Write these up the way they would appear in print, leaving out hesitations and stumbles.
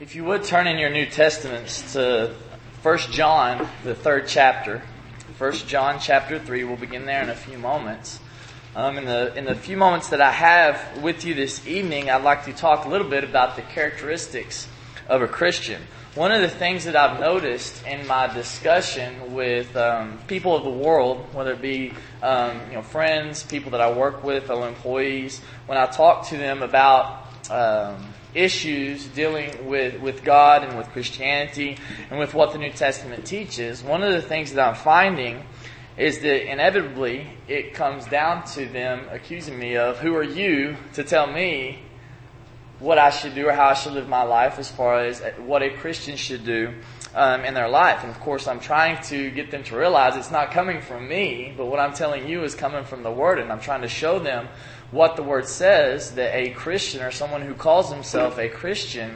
If you would turn in your New Testaments to 1 John, the 3rd chapter. 1 John chapter 3, we'll begin there in a few moments. In the few moments that I have with you this evening, I'd like to talk a little bit about the characteristics of a Christian. One of the things that I've noticed in my discussion with people of the world, whether it be friends, people that I work with, fellow employees, when I talk to them about issues dealing with God and with Christianity and with what the New Testament teaches, one of the things that I'm finding is that inevitably it comes down to them accusing me of, who are you to tell me what I should do or how I should live my life as far as what a Christian should do in their life. And of course I'm trying to get them to realize it's not coming from me, but what I'm telling you is coming from the Word, and I'm trying to show them what the Word says, that a Christian or someone who calls himself a Christian,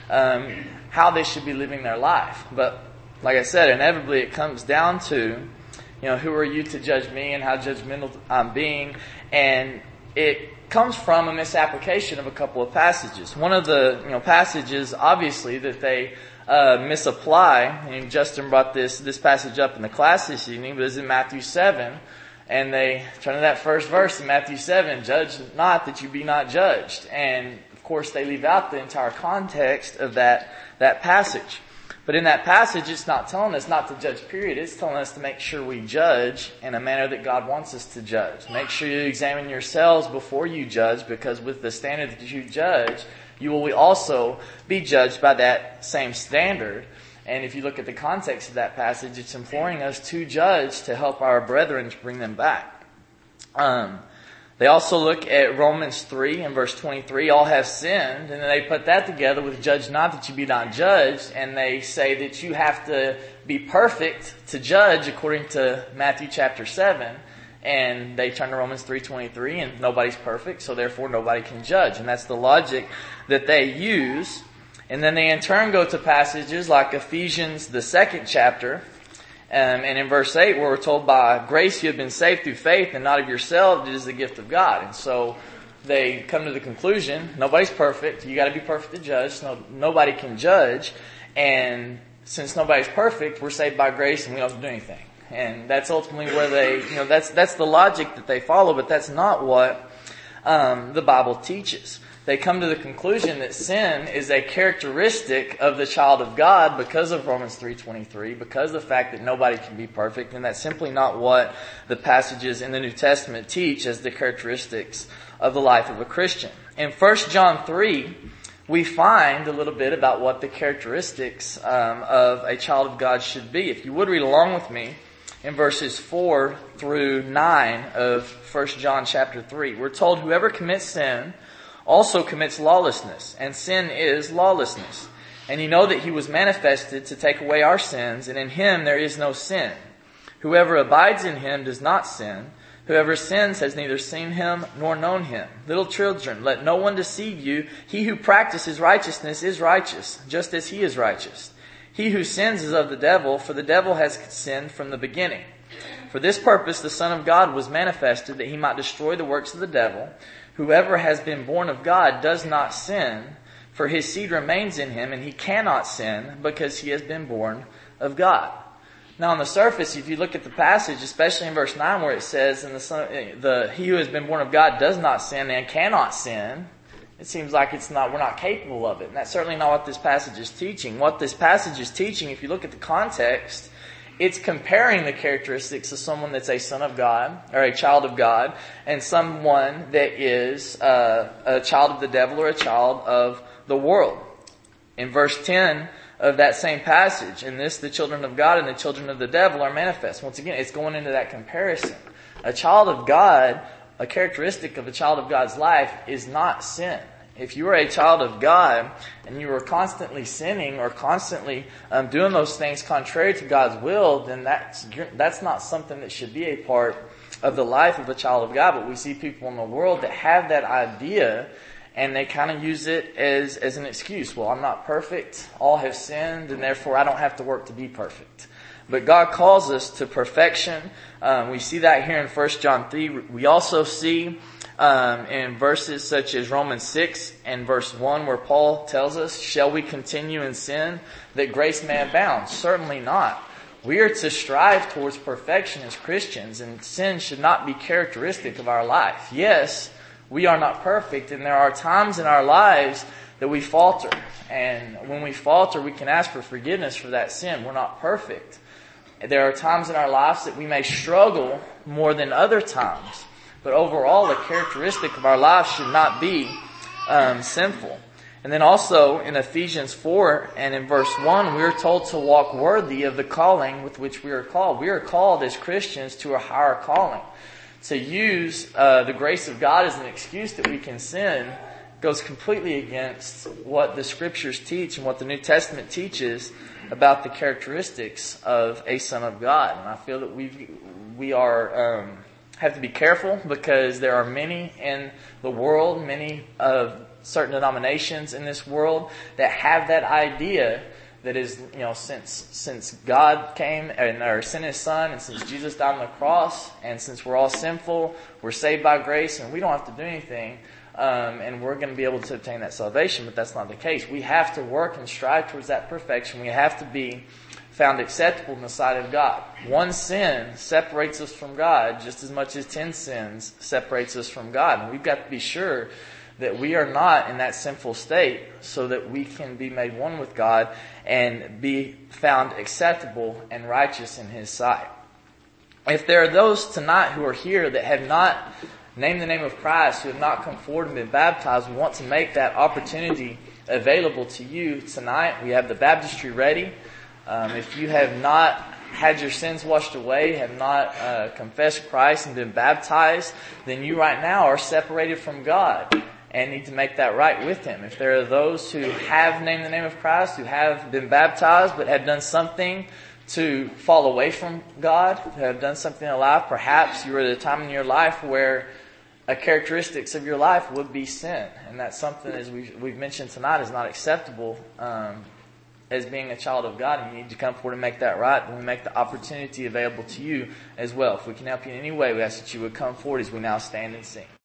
how they should be living their life. But like I said, inevitably it comes down to, who are you to judge me and how judgmental I'm being? And it comes from a misapplication of a couple of passages. One of the passages, obviously, that they misapply, and Justin brought this passage up in the class this evening, but is in Matthew 7. And they turn to that first verse in Matthew 7, judge not that you be not judged. And of course they leave out the entire context of that passage. But in that passage, it's not telling us not to judge, period. It's telling us to make sure we judge in a manner that God wants us to judge. Make sure you examine yourselves before you judge, because with the standard that you judge, you will also be judged by that same standard. And if you look at the context of that passage, it's imploring us to judge, to help our brethren, to bring them back. They also look at Romans 3 and verse 23, all have sinned, and then they put that together with judge not that you be not judged, and they say that you have to be perfect to judge according to Matthew chapter 7, and they turn to Romans 3:23, and nobody's perfect, so therefore nobody can judge. And that's the logic that they use. And then they in turn go to passages like Ephesians, the 2nd chapter, and in verse 8, where we're told, by grace you have been saved through faith, and not of yourselves, it is the gift of God. And so they come to the conclusion, nobody's perfect, you got to be perfect to judge, so nobody can judge, and since nobody's perfect, we're saved by grace and we don't have to do anything. And that's ultimately where they, that's the logic that they follow, but that's not what the Bible teaches. They come to the conclusion that sin is a characteristic of the child of God because of Romans 3:23, because of the fact that nobody can be perfect, and that's simply not what the passages in the New Testament teach as the characteristics of the life of a Christian. In 1 John 3, we find a little bit about what the characteristics of a child of God should be. If you would read along with me in verses 4 through 9 of 1 John chapter 3, we're told, whoever commits sin also commits lawlessness, and sin is lawlessness. And you know that he was manifested to take away our sins, and in him there is no sin. Whoever abides in him does not sin. Whoever sins has neither seen him nor known him. Little children, let no one deceive you. He who practices righteousness is righteous, just as he is righteous. He who sins is of the devil, for the devil has sinned from the beginning. For this purpose the Son of God was manifested, that he might destroy the works of the devil. Whoever has been born of God does not sin, for his seed remains in him, and he cannot sin because he has been born of God. Now on the surface, if you look at the passage, especially in verse 9 where it says, he who has been born of God does not sin and cannot sin, it seems like we're not capable of it. And that's certainly not what this passage is teaching. What this passage is teaching, if you look at the context, it's comparing the characteristics of someone that's a son of God, or a child of God, and someone that is a child of the devil or a child of the world. In verse 10 of that same passage, in this the children of God and the children of the devil are manifest. Once again, it's going into that comparison. A child of God, a characteristic of a child of God's life is not sin. If you are a child of God and you are constantly sinning or constantly doing those things contrary to God's will, then that's not something that should be a part of the life of a child of God. But we see people in the world that have that idea, and they kind of use it as an excuse. Well, I'm not perfect. All have sinned, and therefore I don't have to work to be perfect. But God calls us to perfection. We see that here in 1 John 3. We also see in verses such as Romans 6 and verse 1, where Paul tells us, shall we continue in sin that grace may abound? Certainly not. We are to strive towards perfection as Christians, and sin should not be characteristic of our life. Yes, we are not perfect, and there are times in our lives that we falter. And when we falter, we can ask for forgiveness for that sin. We're not perfect. There are times in our lives that we may struggle more than other times. But overall, the characteristic of our lives should not be sinful. And then also in Ephesians 4 and in verse 1, we are told to walk worthy of the calling with which we are called. We are called as Christians to a higher calling. To use the grace of God as an excuse that we can sin goes completely against what the Scriptures teach and what the New Testament teaches about the characteristics of a son of God. And I feel that we are have to be careful, because there are many in the world, many of certain denominations in this world that have that idea that is, since God came or sent His Son, and since Jesus died on the cross, and since we're all sinful, we're saved by grace, and we don't have to do anything, and we're going to be able to obtain that salvation. But that's not the case. We have to work and strive towards that perfection. We have to be found acceptable in the sight of God. One sin separates us from God just as much as 10 sins separates us from God. And we've got to be sure that we are not in that sinful state, so that we can be made one with God and be found acceptable and righteous in His sight. If there are those tonight who are here that have not named the name of Christ, who have not come forward and been baptized, we want to make that opportunity available to you tonight. We have the baptistry ready. If you have not had your sins washed away, have not confessed Christ and been baptized, then you right now are separated from God and need to make that right with Him. If there are those who have named the name of Christ, who have been baptized, but have done something to fall away from God, who have done something in life, perhaps you are at a time in your life where characteristics of your life would be sin. And that's something, as we've mentioned tonight, is not acceptable as being a child of God, and you need to come forward and make that right. And we make the opportunity available to you as well. If we can help you in any way, we ask that you would come forward as we now stand and sing.